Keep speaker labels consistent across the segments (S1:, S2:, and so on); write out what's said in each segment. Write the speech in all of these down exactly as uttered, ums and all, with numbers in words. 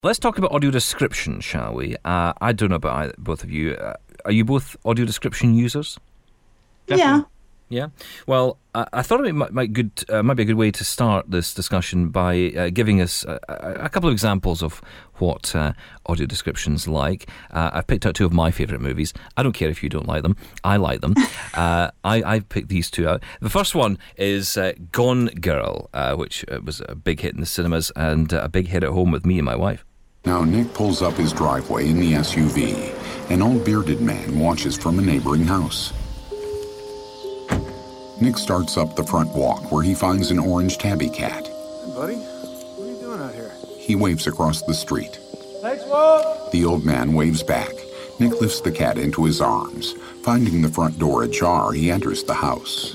S1: Let's talk about audio description, shall we? Uh, I don't know about either, both of you. Uh, are you both audio description users?
S2: Definitely.
S3: Yeah.
S1: Yeah. Well, I, I thought it might, might good uh, might be a good way to start this discussion by uh, giving us a, a couple of examples of what uh, audio description's like. Uh, I've picked out two of my favourite movies. I don't care if you don't like them. I like them. uh, I I picked these two out. The first one is uh, Gone Girl, uh, which uh, was a big hit in the cinemas and uh, a big hit at home with me and my wife.
S4: Now Nick pulls up his driveway in the S U V. An old bearded man watches from a neighboring house. Nick starts up the front walk where he finds an orange tabby cat.
S2: Hey, buddy. What are you doing out here?
S4: He waves across the street.
S2: Thanks, Walt.
S4: The old man waves back. Nick lifts the cat into his arms. Finding the front door ajar, he enters the house.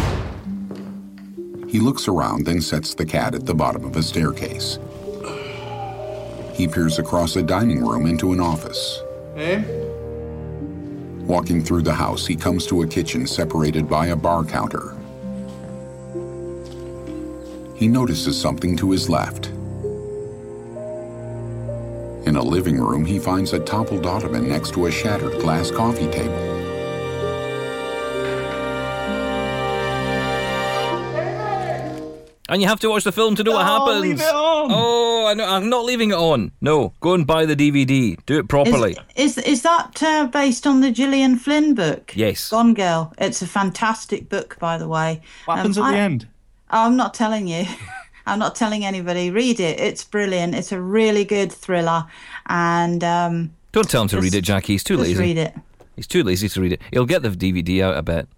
S4: He looks around, then sets the cat at the bottom of a staircase. He peers across a dining room into an office.
S2: Hey?
S4: Walking through the house, he comes to a kitchen separated by a bar counter. He notices something to his left. In a living room, he finds a toppled ottoman next to a shattered glass coffee table.
S1: And you have to watch the film to know what happens.
S2: Leave it on.
S1: Oh, I know, I'm not leaving it on. No, go and buy the D V D. Do it properly.
S3: Is is, is that uh, based on the Gillian Flynn book?
S1: Yes.
S3: Gone Girl. It's a fantastic book, by the way.
S2: What happens
S3: Um,
S2: at the
S3: I-
S2: end?
S3: I'm not telling you. I'm not telling anybody. Read it. It's brilliant. It's a really good thriller. And um,
S1: Don't tell him to
S3: just-
S1: read it, Jackie. He's too
S3: just
S1: lazy.
S3: read it.
S1: He's too lazy to read it. He'll get the D V D out, I bet.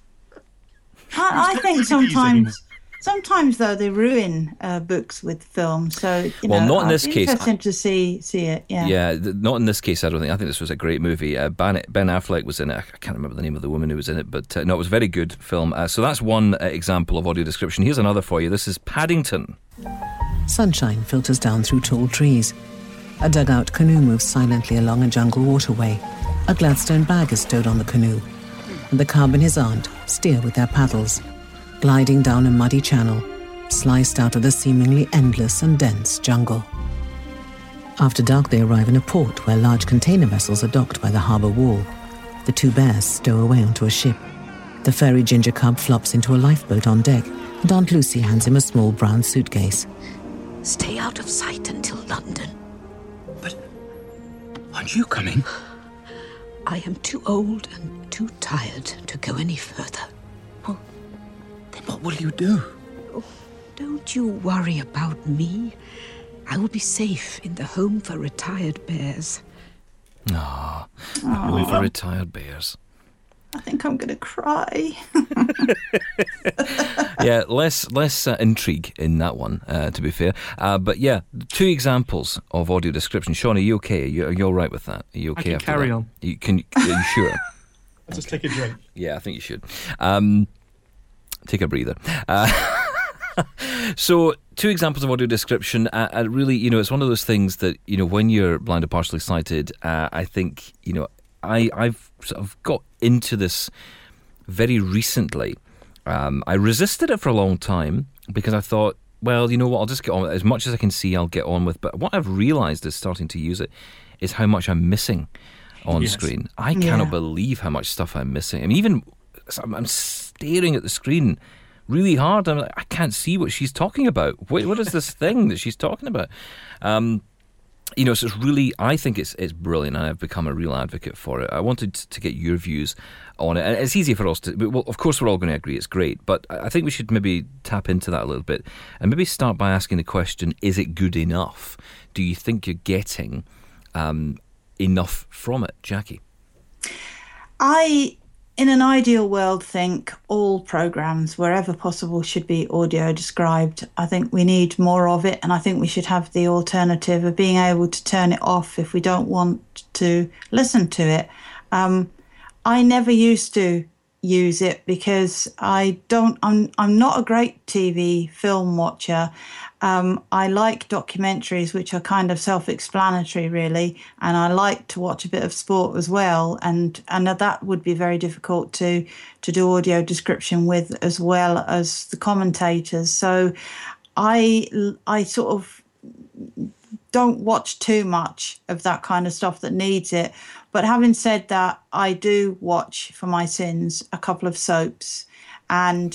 S3: I, I think
S2: D V Ds
S3: sometimes,
S2: anymore.
S3: sometimes though, they ruin uh, books with film. So you
S1: Well,
S3: know,
S1: not in
S3: I'd
S1: this
S3: be
S1: case.
S3: Interesting to see see it. Yeah.
S1: Yeah, th- not in this case, I don't think. I think this was a great movie. Uh, Ben, Ben Affleck was in it. I can't remember the name of the woman who was in it, but uh, no, it was a very good film. Uh, so that's one uh, example of audio description. Here's another for you. This is Paddington.
S5: Sunshine filters down through tall trees. A dugout canoe moves silently along a jungle waterway. A Gladstone bag is stowed on the canoe. And the cub and his aunt steer with their paddles, gliding down a muddy channel, sliced out of the seemingly endless and dense jungle. After dark, they arrive in a port where large container vessels are docked by the harbour wall. The two bears stow away onto a ship. The furry ginger cub flops into a lifeboat on deck, and Aunt Lucy hands him a small brown suitcase.
S6: Stay out of sight until London.
S7: Aren't you coming?
S6: I am too old and too tired to go any further.
S7: Then what will you do?
S6: Don't you worry about me. I will be safe in the home for retired bears.
S1: Ah, home for retired bears.
S3: I think I'm going to cry.
S1: Yeah, less less uh, intrigue in that one, uh, to be fair. Uh, but yeah, two examples of audio description. Sean, are you okay? Are you, are you all right with that? Are you okay?
S2: I can
S1: after
S2: carry
S1: that?
S2: on.
S1: You can? Are you sure?
S2: I'll just take a drink.
S1: Yeah, I think you should. Um, take a breather. Uh, so, two examples of audio description. Uh, uh, really, you know, it's one of those things that, you know, when you're blind or partially sighted, uh, I think, you know, I, I've sort of got into this very recently. Um, I resisted it for a long time because I thought, well, you know what, I'll just get on with it. As much as I can see, I'll get on with. But what I've realised is starting to use it is how much I'm missing on
S2: Yes.
S1: screen. I
S3: Yeah.
S1: cannot believe how much stuff I'm missing. I mean, even I'm, I'm staring at the screen really hard. I'm like, I can't see what she's talking about. What, what is this thing that she's talking about? Um, you know, so it's really, I think it's it's brilliant, and I've become a real advocate for it. I wanted to get your views on it, and it's easy for us to, well, of course we're all going to agree it's great, but I think we should maybe tap into that a little bit, and maybe start by asking the question, is it good enough? Do you think you're getting um, enough from it, Jackie?
S3: I, in an ideal world, think all programmes, wherever possible, should be audio described. I think we need more of it, and I think we should have the alternative of being able to turn it off if we don't want to listen to it. Um, I never used to use it because I don't. I'm I'm not a great T V film watcher. Um, I like documentaries, which are kind of self-explanatory, really, and I like to watch a bit of sport as well. And and that would be very difficult to to do audio description with, as well as the commentators. So I I sort of don't watch too much of that kind of stuff that needs it. But having said that, I do watch for my sins a couple of soaps. And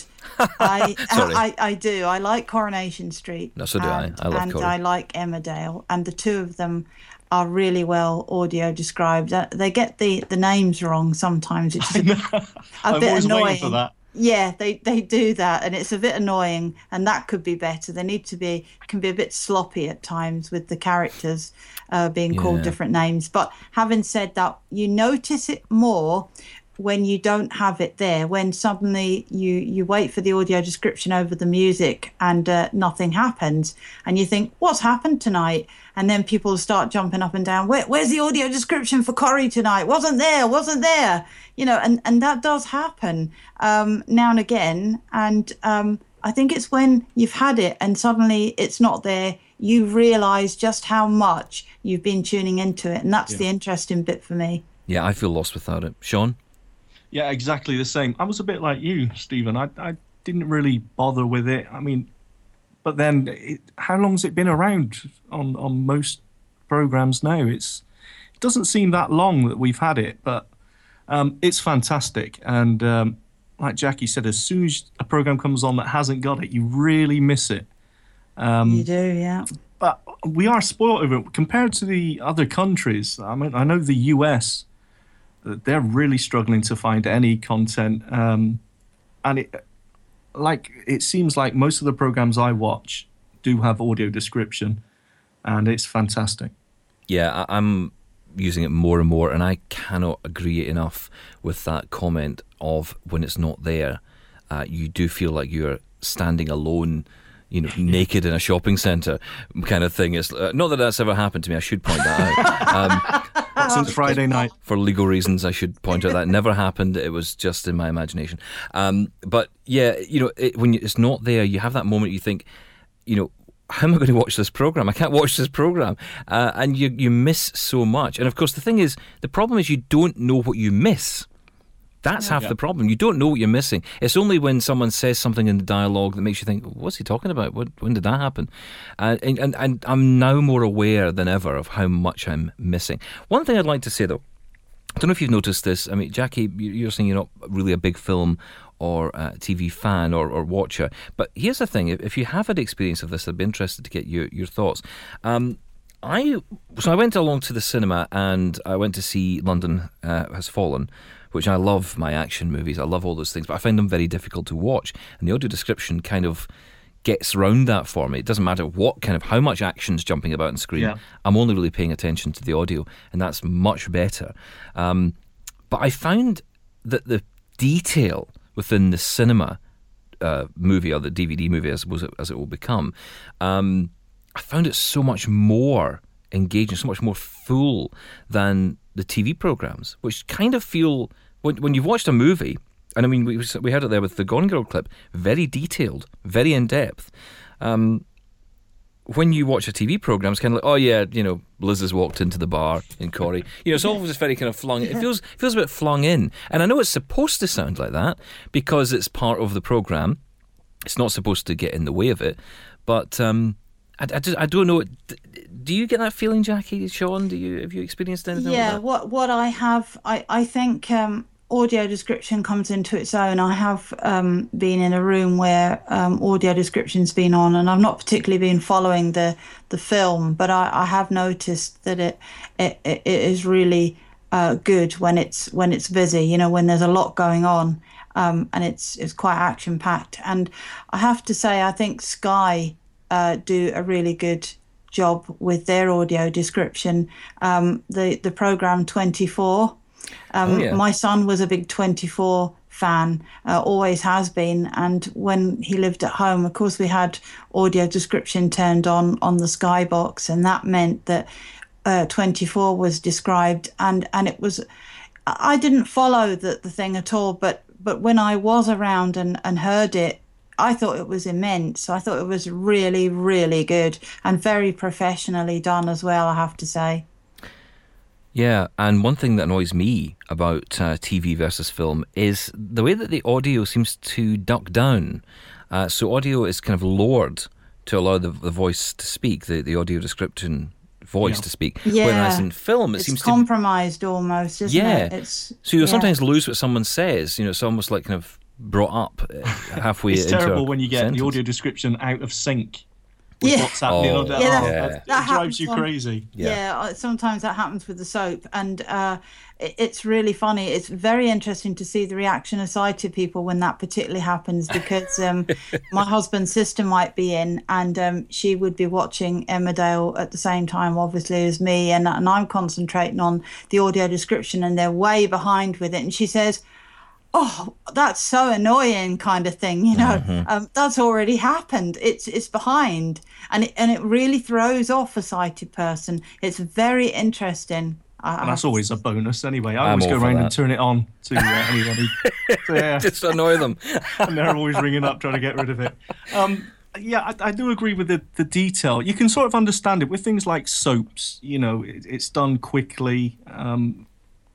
S3: I, I I do. I like Coronation Street.
S1: No, so do
S3: and,
S1: I. I love
S3: And
S1: Corrie.
S3: I like Emmerdale. And the two of them are really well audio described. Uh, They get the, the names wrong sometimes, which is a, bit, a
S2: I'm
S3: bit
S2: always
S3: annoying.
S2: waiting for that.
S3: Yeah, they, they do that, and it's a bit annoying, and that could be better. They need to be can be a bit sloppy at times with the characters uh, being called
S1: Yeah.
S3: different names. But having said that, you notice it more when you don't have it there, when suddenly you, you wait for the audio description over the music and uh, nothing happens, and you think, what's happened tonight? And then people start jumping up and down, Where, where's the audio description for Corrie tonight? Wasn't there, wasn't there? You know, and, and that does happen um, now and again. And um, I think it's when you've had it and suddenly it's not there, you realise just how much you've been tuning into it. And that's
S2: Yeah.
S3: the interesting bit for me.
S1: Yeah, I feel lost without it. Sean?
S2: Yeah, exactly the same. I was a bit like you, Stephen. I, I didn't really bother with it. I mean, but then it, how long's it been around on, on most programs now? It's it doesn't seem that long that we've had it, but um, it's fantastic. And um, like Jackie said, as soon as a program comes on that hasn't got it, you really miss it. Um,
S3: You do, yeah.
S2: But we are spoiled over it compared to the other countries. I mean, I know the U S, they're really struggling to find any content, um, and it, like it seems like most of the programs I watch do have audio description, and it's fantastic.
S1: Yeah, I, I'm using it more and more, and I cannot agree enough with that comment of when it's not there, uh, you do feel like you're standing alone, you know, naked in a shopping centre kind of thing. It's uh, not that that's ever happened to me. I should point that out. Um,
S2: Since Friday night.
S1: For legal reasons, I should point out that never happened. It was just in my imagination. Um, but yeah, you know, it, when it's not there, you have that moment. You think, you know, how am I going to watch this program? I can't watch this program, uh, and you you miss so much. And of course, the thing is, the problem is you don't know what you miss. That's half
S2: Yeah.
S1: the problem. You don't know what you're missing. It's only when someone says something in the dialogue that makes you think, what's he talking about? What, when did that happen? Uh, and, and, and I'm now more aware than ever of how much I'm missing. One thing I'd like to say, though, I don't know if you've noticed this. I mean, Jackie, you're saying you're not really a big film or uh, T V fan or, or watcher. But here's the thing. If, if you have had experience of this, I'd be interested to get your, your thoughts. Um, I So I went along to the cinema and I went to see London uh, Has Fallen, which I love my action movies. I love all those things, but I find them very difficult to watch. And the audio description kind of gets round that for me. It doesn't matter what kind of, how much action's jumping about on screen.
S2: Yeah.
S1: I'm only really paying attention to the audio, and that's much better. Um, but I found that the detail within the cinema uh, movie, or the D V D movie, I suppose, it, as it will become, um, I found it so much more engaging, so much more full than the T V programs, which kind of feel, when, when you've watched a movie, and I mean, we we had it there with the Gone Girl clip, very detailed, very in-depth. Um, when you watch a T V program, it's kind of like, oh yeah, you know, Liz has walked into the bar in Corrie. You know, it's all just very kind of flung, it feels feels a bit flung in. And I know it's supposed to sound like that because it's part of the program. It's not supposed to get in the way of it. But um, I, I, just, I don't know. Do you get that feeling, Jackie, Sean? Do you have you experienced anything
S3: Yeah,
S1: like that?
S3: what what I have, I I think um, audio description comes into its own. I have um, been in a room where um, audio description's been on, and I've not particularly been following the the film, but I, I have noticed that it it, it is really uh, good when it's when it's busy. You know, when there's a lot going on, um, and it's it's quite action packed. And I have to say, I think Sky uh, do a really good job with their audio description. Um, the the program twenty-four. Um,
S1: Oh, yeah.
S3: My son was a big twenty-four fan, uh, always has been. And when he lived at home, of course, we had audio description turned on on the Skybox, and that meant that uh, twenty-four was described. And, and it was, I didn't follow the, the thing at all, but but when I was around and, and heard it, I thought it was immense. I thought it was really, really good and very professionally done as well, I have to say.
S1: Yeah, and one thing that annoys me about uh, T V versus film is the way that the audio seems to duck down. Uh, so audio is kind of lowered to allow the, the voice to speak, the, the audio description voice
S2: Yeah.
S1: to speak.
S3: Yeah.
S1: Whereas in film, it
S3: it's
S1: seems to
S3: compromised almost, isn't
S1: Yeah.
S3: it? It's
S1: So you
S3: yeah.
S1: sometimes lose what someone says. You know, it's almost like kind of brought up uh, halfway
S2: It's
S1: into
S2: terrible
S1: a
S2: when you get
S1: sentence.
S2: the audio description out of sync with
S3: Yeah.
S2: what's happening.
S1: Oh,
S2: on the-
S3: Yeah, that-
S2: oh,
S1: yeah.
S2: that-
S3: that
S2: it drives
S3: happens
S2: you
S3: on-
S2: crazy.
S1: Yeah.
S3: Yeah, uh, sometimes that happens with the soap, and uh, it, it's really funny. It's very interesting to see the reaction of sighted people when that particularly happens, because um, my husband's sister might be in, and um, she would be watching Emmerdale at the same time, obviously, as me, and, and I'm concentrating on the audio description, and they're way behind with it, and she says, "Oh, that's so annoying," kind of thing, you know.
S1: Mm-hmm.
S3: Um, that's already happened. It's it's behind, and it and it really throws off a sighted person. It's very interesting. I,
S2: And that's
S3: I-
S2: always a bonus anyway. I
S1: I'm
S2: always
S1: all
S2: go
S1: for
S2: around
S1: that.
S2: and turn it on to uh, anybody. So, yeah,
S1: Just to annoy them.
S2: and they're always ringing up trying to get rid of it. Um, yeah, I, I do agree with the, the detail. You can sort of understand it with things like soaps. You know, it, it's done quickly, um,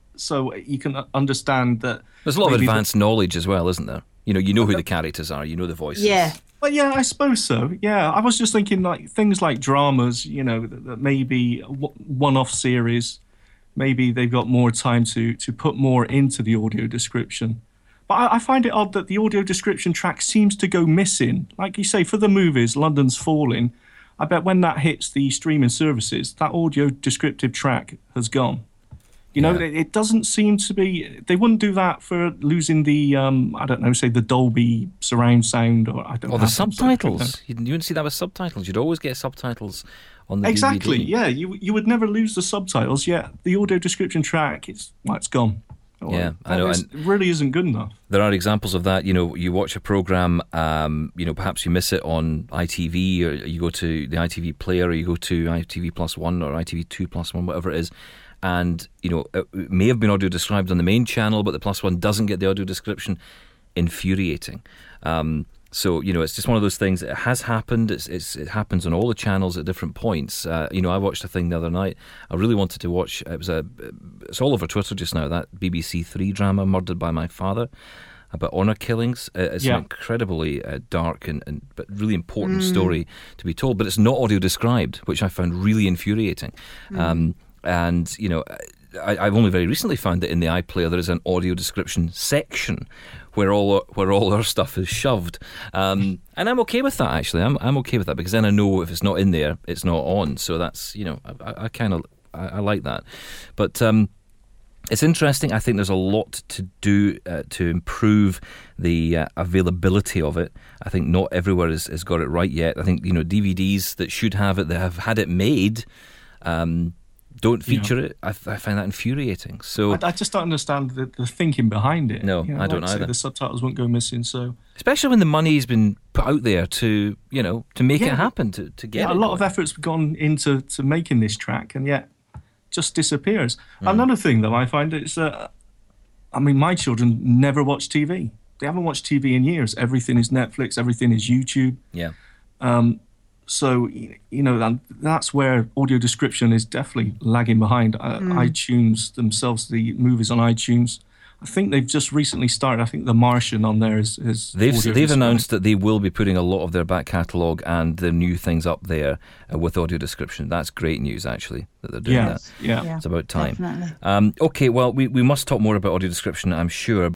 S2: so you can understand that.
S1: There's a lot of
S2: maybe the-
S1: advanced knowledge as well, isn't there? You know, you know who the characters are, you know the voices.
S3: Yeah.
S2: Well, yeah, I suppose so. Yeah, I was just thinking like things like dramas. You know, that, that maybe a w- one-off series. Maybe they've got more time to to put more into the audio description. But I, I find it odd that the audio description track seems to go missing. Like you say, for the movies, London's Falling, I bet when that hits the streaming services, that audio descriptive track has gone. You know,
S1: Yeah.
S2: it, it doesn't seem to be. They wouldn't do that for losing the, um, I don't know, say the Dolby surround sound, or I don't know.
S1: Or the subtitles. You, you wouldn't see that with subtitles. You'd always get subtitles on the
S2: Exactly.
S1: D V D.
S2: Yeah, you you would never lose the subtitles. Yet the audio description track, it's well, it's gone. Or
S1: Yeah, I know,
S2: that is-
S1: and-
S2: really isn't good enough.
S1: There are examples of that. You know, you watch a program, um, you know, perhaps you miss it on I T V, or you go to the I T V player, or you go to I T V Plus One or I T V Two Plus One, whatever it is. And, you know, it may have been audio described on the main channel, but the Plus One doesn't get the audio description. Infuriating. Um, so, you know, it's just one of those things. It has happened. It's, it's it happens on all the channels at different points. Uh, you know, I watched a thing the other night. I really wanted to watch. It was a. It's all over Twitter just now. That B B C Three drama, Murdered by My Father, about honour killings. Uh, It's
S2: Yeah.
S1: an incredibly uh, dark and, and but really important story to be told. But it's not audio described, which I found really infuriating. Um, and you know, I, I've only very recently found that in the iPlayer there is an audio description section where all where all our stuff is shoved. Um, and I'm okay with that, actually. I'm I'm okay with that, because then I know if it's not in there, it's not on. So that's, you know, I, I, I kind of I, I like that. But um, it's interesting. I think there's a lot to do uh, to improve the uh, availability of it. I think not everywhere has, has got it right yet. I think, you know, D V Ds that should have it, that have had it made, um, don't feature it. I, I find that infuriating. So,
S2: I, I just don't understand the, the thinking behind it.
S1: No,
S2: You know,
S1: I don't
S2: like I say,
S1: either.
S2: The subtitles won't go missing, so
S1: especially when the money's been put out there to, you know, to make
S2: Yeah.
S1: it happen, to, to get
S2: yeah,
S1: it
S2: a lot of
S1: going.
S2: effort's gone into to making this track, and yet just disappears.
S1: Mm.
S2: Another thing, though, I find it's. Uh, I mean, my children never watch T V. They haven't watched T V in years. Everything is Netflix. Everything is YouTube.
S1: Yeah.
S2: So, you know, that- that's where audio description is definitely lagging behind. Uh, iTunes themselves, the movies on iTunes, I think they've just recently started. I think The Martian on there is. is
S1: They've
S2: audio
S1: they've
S2: described.
S1: announced that they will be putting a lot of their back catalogue and their new things up there uh, with audio description. That's great news, actually, that they're doing
S2: Yeah,
S1: that.
S2: yeah.
S3: Yeah,
S1: It's about time.
S3: definitely.
S1: Um, okay, well, we, we must talk more about audio description, I'm sure.